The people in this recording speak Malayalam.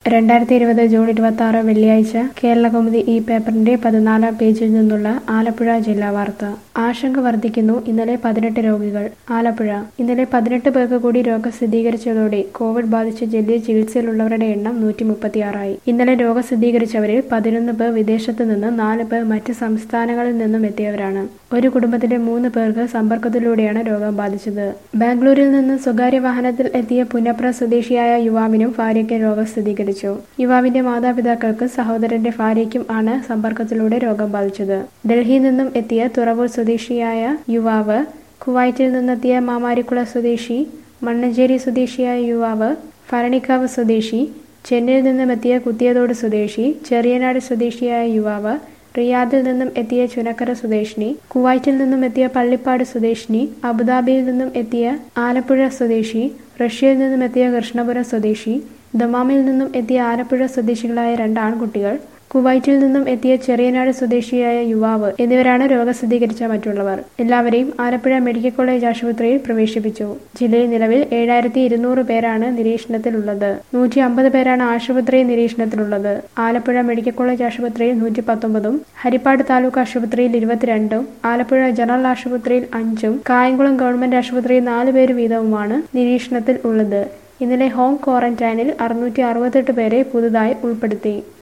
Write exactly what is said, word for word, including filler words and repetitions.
രണ്ടായിരത്തി ഇരുപത് ജൂൺ ഇരുപത്തി ആറ് വെള്ളിയാഴ്ച കേരളകൗമുദി ഈ പേപ്പറിന്റെ പതിനാലാം പേജിൽ നിന്നുള്ള ആലപ്പുഴ ജില്ലാ വാർത്ത. ആശങ്ക വർദ്ധിക്കുന്നു. ഇന്നലെ പതിനെട്ട് രോഗികൾ. ആലപ്പുഴ. ഇന്നലെ പതിനെട്ട് പേർക്ക് കൂടി രോഗം സ്ഥിരീകരിച്ചതോടെ കോവിഡ് ബാധിച്ച് ജില്ലയിൽ ചികിത്സയിലുള്ളവരുടെ എണ്ണം നൂറ്റി മുപ്പത്തിയാറായി. ഇന്നലെ രോഗം സ്ഥിരീകരിച്ചവരിൽ പതിനൊന്ന് പേർ വിദേശത്തു നിന്ന്, നാല് പേർ മറ്റ് സംസ്ഥാനങ്ങളിൽ നിന്നും എത്തിയവരാണ്. ഒരു കുടുംബത്തിലെ മൂന്ന് പേർക്ക് സമ്പർക്കത്തിലൂടെയാണ് രോഗം ബാധിച്ചത്. ബാംഗ്ലൂരിൽ നിന്ന് സ്വകാര്യ വാഹനത്തിൽ എത്തിയ പുന്നപ്ര സ്വദേശിയായ യുവാവിനും ഭാര്യയ്ക്ക് രോഗം സ്ഥിരീകരിച്ചു. യുവാവിന്റെ മാതാപിതാക്കൾക്ക് സഹോദരന്റെ ഭാര്യയ്ക്കും ആണ് സമ്പർക്കത്തിലൂടെ രോഗം ബാധിച്ചത്. ഡൽഹിയിൽ നിന്നും എത്തിയ തുറവൂർ സ്വദേശിയായ യുവാവ്, കുവൈറ്റിൽ നിന്നെത്തിയ മാമാരിക്കുള സ്വദേശി, മണ്ണഞ്ചേരി സ്വദേശിയായ യുവാവ്, ഭരണിക്കാവ് സ്വദേശി, ചെന്നൈയിൽ നിന്നും എത്തിയ കുത്തിയതോട് സ്വദേശി, ചെറിയനാട് സ്വദേശിയായ യുവാവ്, റിയാദിൽ നിന്നും എത്തിയ ചുനക്കര സ്വദേശിനി, കുവൈറ്റിൽ നിന്നും എത്തിയ പള്ളിപ്പാട് സ്വദേശിനി, അബുദാബിയിൽ നിന്നും എത്തിയ ആലപ്പുഴ സ്വദേശി, റഷ്യയിൽ നിന്നും എത്തിയ കൃഷ്ണപുരം സ്വദേശി, ദമാമിൽ നിന്നും എത്തിയ ആലപ്പുഴ സ്വദേശികളായ രണ്ട് ആൺകുട്ടികൾ, കുവൈറ്റിൽ നിന്നും എത്തിയ ചെറിയനാട് സ്വദേശിയായ യുവാവ് എന്നിവരാണ് രോഗം സ്ഥിരീകരിച്ച മറ്റുള്ളവർ. എല്ലാവരെയും ആലപ്പുഴ മെഡിക്കൽ കോളേജ് ആശുപത്രിയിൽ പ്രവേശിപ്പിച്ചു. ജില്ലയിൽ നിലവിൽ ഏഴായിരത്തി ഇരുന്നൂറ് പേരാണ് നിരീക്ഷണത്തിലുള്ളത്. നൂറ്റി അമ്പത് പേരാണ് ആശുപത്രി നിരീക്ഷണത്തിലുള്ളത്. ആലപ്പുഴ മെഡിക്കൽ കോളേജ് ആശുപത്രിയിൽ നൂറ്റി പത്തൊമ്പതും, ഹരിപ്പാട് താലൂക്ക് ആശുപത്രിയിൽ ഇരുപത്തിരണ്ടും, ആലപ്പുഴ ജനറൽ ആശുപത്രിയിൽ അഞ്ചും, കായംകുളം ഗവൺമെന്റ് ആശുപത്രിയിൽ നാല് പേര് വീതവുമാണ് നിരീക്ഷണത്തിൽ ഉള്ളത്. ഇന്നലെ ഹോം ക്വാറന്റൈനിൽ അറുന്നൂറ്റി അറുപത്തെട്ട് പേരെ പുതുതായി ഉൾപ്പെടുത്തി.